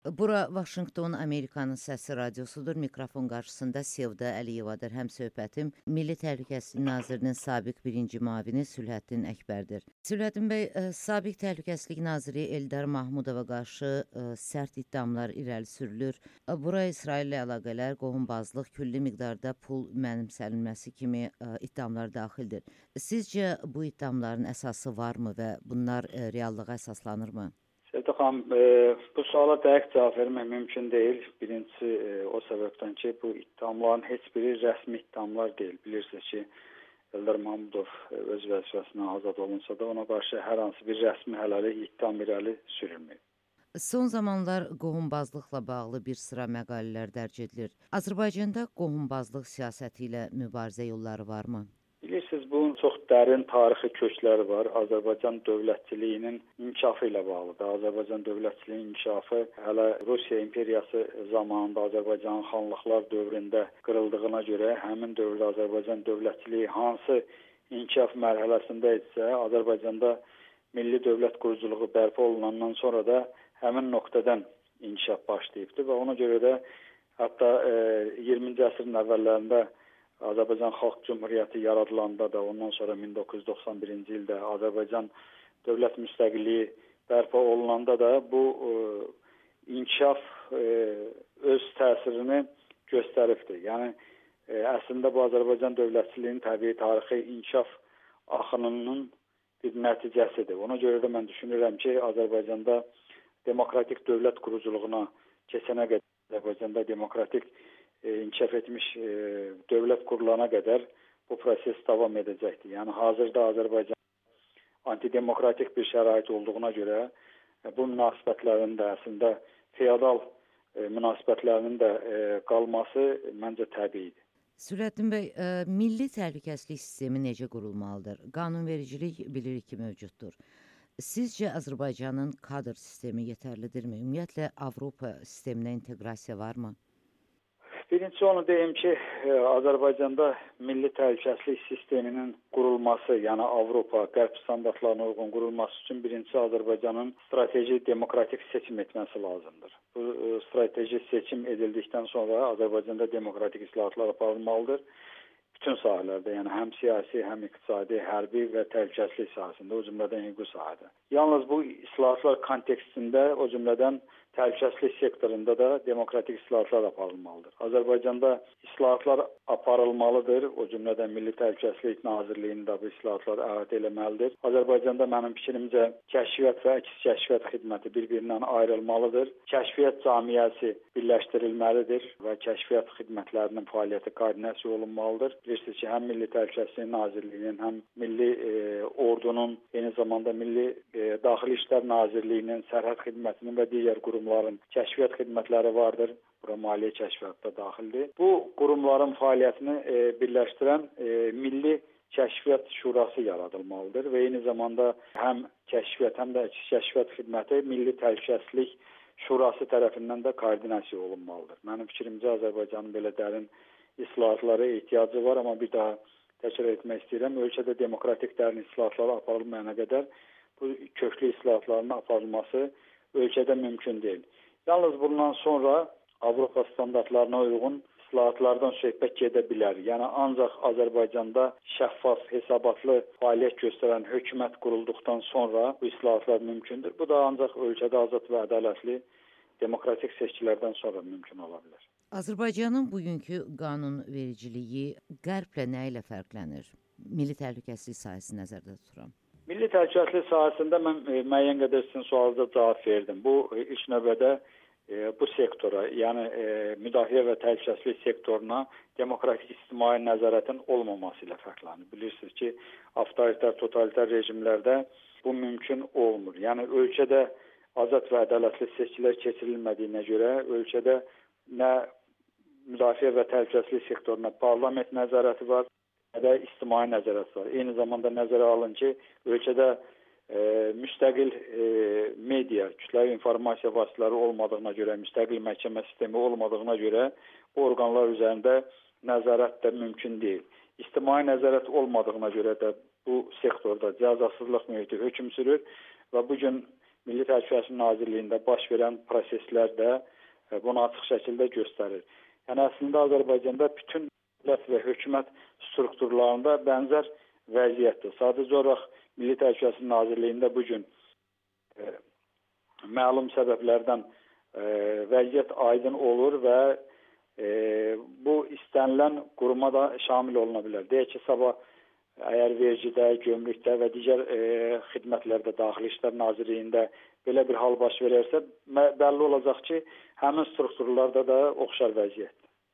Bura Vaşinqton Amerikanın Səsi radiosudur. Mikrofon qarşısında Sevda Əliyevadır. Həmsöhbətim Milli Təhlükəsizlik Nazirinin sabiq birinci müavini Sülhəddin Əkbərdir. Sülhəddin bəy, sabiq Təhlükəsizlik Naziri Eldar Mahmudova qarşı sərt iddiamlar irəli sürülür. Bura İsraillə əlaqələr, qohumbazlıq, külli miqdarda pul mənimsənilməsi kimi iddiamlar daxildir. Sizcə bu iddiamların əsası varmı və bunlar reallığa əsaslanırmı? Sevda xanım, bu suala dəqiq cavab vermək mümkün deyil. Birincisi o səbəbdən ki, bu iddiamların heç biri rəsmi iddiamlar deyil. Bilirsiniz ki, Eldar Mahmudov öz vəzifəsindən azad olunsa da ona qarşı hər hansı bir rəsmi hələlik ittiham irəli sürülməyib. Son zamanlar qohumbazlıqla bağlı bir sıra məqalələr dərc edilir. Azərbaycanda qohumbazlıq siyasəti ilə mübarizə yolları varmı? Bilirsiniz, bunun çox dərin tarixi kökləri var. Azərbaycan dövlətçiliyinin inkişafı ilə bağlıdır. Azərbaycan dövlətçiliyinin inkişafı hələ Rusiya imperiyası zamanında Azərbaycanın xanlıqlar dövründə qırıldığına görə həmin dövrdə Azərbaycan dövlətçiliyi hansı inkişaf mərhələsində idisə, Azərbaycanda milli dövlət quruculuğu bərpa olunandan sonra da həmin nöqtədən inkişaf başlayıbdır və ona görə də hətta 20-ci əsrin əvvəllərində Azərbaycan Xalq Cümhuriyyəti yaradılanda da, ondan sonra 1991-ci ildə Azərbaycan dövlət müstəqilliyi bərpa olunanda da bu inkişaf öz təsirini göstəribdir. Yəni əslində bu Azərbaycan dövlətçiliyinin təbii tarixi inkişaf axınının bir nəticəsidir. Ona görə də mən düşünürəm ki, Azərbaycanda demokratik dövlət quruculuğuna keçənə qədər, Azərbaycanda demokratik inkişaf etmiş dövlət qurulana qədər bu proses davam edəcəkdir. Yəni hazırda Azərbaycan antidemokratik bir şərait olduğuna görə bu münasibətlərin də əslində feodal münasibətlərinin də qalması məncə təbiidir. Sülhəddin bəy, milli təhlükəsizlik sistemi necə qurulmalıdır? Qanunvericilik bilirik ki, mövcuddur. Sizcə Azərbaycanın kadr sistemi yetərlidirmi? Ümumiyyətlə Avropa sisteminə inteqrasiya varmı? Birincisi onu deyim ki, Azərbaycanda milli təhlükəsizlik sisteminin qurulması, yəni Avropa, qərb standartlarına uyğun qurulması üçün birincisi Azərbaycanın strateji demokratik seçim etməsi lazımdır. Bu strateji seçim edildikdən sonra Azərbaycanda demokratik islahatlar aparılmalıdır. Bütün sahələrdə, yəni həm siyasi, həm iqtisadi, hərbi və təhlükəsizlik sahəsində, o cümlədən hüquq sahədə. Yalnız bu islahatlar kontekstində, o cümlədən təhlükəsizlik sektorunda da demokratik islahatlar aparılmalıdır. Azərbaycanda islahatlar aparılmalıdır. O cümlədən Milli Təhlükəsizlik Nazirliyinin də bu islahatları əhatə eləməlidir. Azərbaycanda mənim fikrimcə kəşfiyyat və əks kəşfiyyat xidməti bir-birindən ayrılmalıdır. Kəşfiyyat cəmiyyəsi birləşdirilməlidir və kəşfiyyat xidmətlərinin fəaliyyəti koordinasiya olunmalıdır. Bilirsiniz ki, həm Milli Təhlükəsizlik Nazirliyinin, həm Milli Ordunun, eyni zamanda Milli Daxili İşlər Nazirliyinin, Sərhəd Xidmətinin və digər qurumların kəşfiyyat xidmətləri vardır. Bura maliyyə kəşfiyyatı da daxildir. Bu qurumların fəaliyyətini birləşdirən Milli Kəşfiyyat Şurası yaradılmalıdır və eyni zamanda həm kəşfiyyat, həm də kəşfiyyat xidməti Milli Təhlükəsizlik Şurası tərəfindən də koordinasiya olunmalıdır. Mənim fikrimcə Azərbaycanın belə dərin islahatlara ehtiyacı var, amma bir daha təkrar etmək istəyirəm. Ölkədə demokratik dərin islahatlar aparılmayana qədər bu köklü islahatların aparılması ölkədə mümkün deyil. Yalnız bundan sonra Avropa standartlarına uyğun islahatlardan söhbət gedə bilər. Yəni ancaq Azərbaycanda şəffaf, hesabatlı fəaliyyət göstərən hökumət qurulduqdan sonra bu islahatlar mümkündür. Bu da ancaq ölkədə azad və ədalətli demokratik seçkilərdən sonra mümkün ola bilər. Azərbaycanın bugünkü qanunvericiliyi Qərblə nə ilə fərqlənir? Milli təhlükəsizlik sahəsi nəzərdə tuturam. Milli təhlükəsizlik sahəsində mən müəyyən qədər sizin sualınıza cavab verdim. Bu ilk növbədə bu sektora, yəni müdafiə və təhlükəsizlik sektoruna demokratik ictimai nəzarətin olmaması ilə fərqlənir. Bilirsiniz ki, avtoritar, totalitar rejimlərdə bu mümkün olmur. Yəni ölkədə azad və ədalətli seçkilər keçirilmədiyinə görə ölkədə nə müdafiə və təhlükəsizlik sektoruna parlament nəzarəti var, nə də ictimai nəzarət var. Eyni zamanda nəzərə alın ki, ölkədə müstəqil media, kütləvi informasiya vasitələri olmadığına görə, müstəqil məhkəmə sistemi olmadığına görə bu orqanlar üzərində nəzarət də mümkün deyil. İctimai nəzarət olmadığına görə də bu sektorda cəzasızlıq mühiti hökm sürür və bu gün Milli Təhlükəsizlik Nazirliyində baş verən proseslər də bunu açıq şəkildə göstərir. Yəni əslində Azərbaycanda bütün dövlət və hökumət strukturlarında bənzər vəziyyətdir. Sadəcə olaraq Milli Təhlükəsizlik Nazirliyində bu gün məlum səbəblərdən vəziyyət aydın olur və bu istənilən quruma da şamil oluna bilər. Deyək ki, sabah əgər vergidə, gömrükdə və digər xidmətlərdə, Daxili İşlər Nazirliyində belə bir hal baş verərsə, bəlli olacaq ki, həmin strukturlarda da oxşar vəziyyətdir.